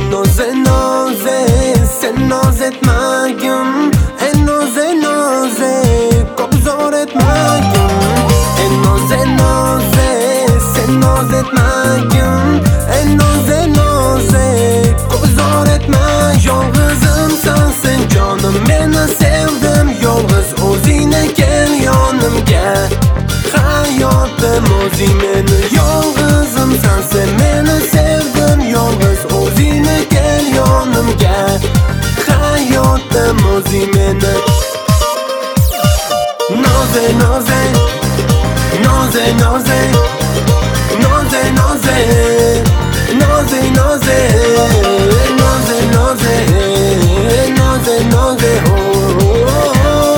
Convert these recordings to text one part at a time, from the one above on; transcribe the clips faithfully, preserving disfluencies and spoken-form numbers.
noze noze sen noz etmagin, e noze noze ko'p zor etmagin, e noze noze sen noz etmagin, e noze noze ko'p zor etma. Yolg'izimsan sen jonim, meni sevdim yolg'iz o'zingni kel yonimga. Hayotim o'zing meni yolg'izimsan sen, meni sevdim yolg'iz o'zingni kel yonimga. Hayotim o'zing meni noze noze noze noze noze noze noze noze noze noze noze noze oh, oh, oh.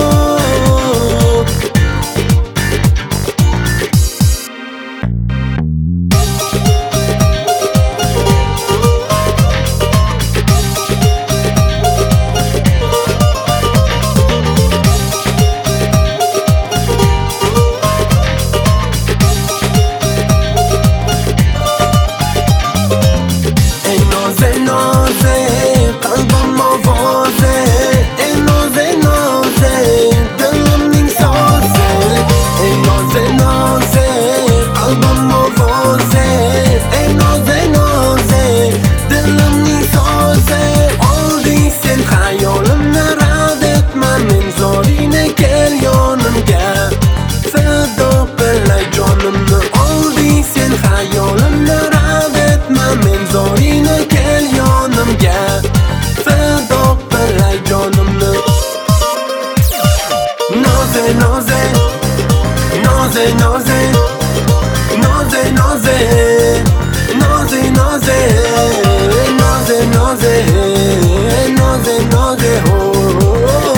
Noze noze noze noze noze noze noze noze noze noze noze oh, oh, oh.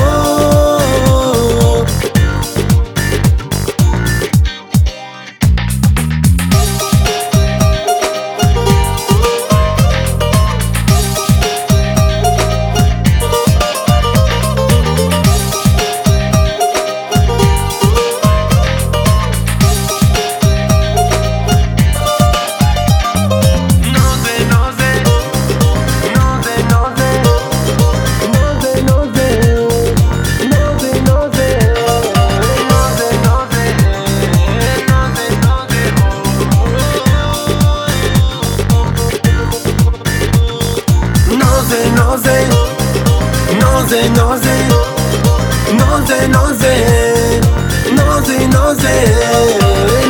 Noze noze noze noze noze noze noze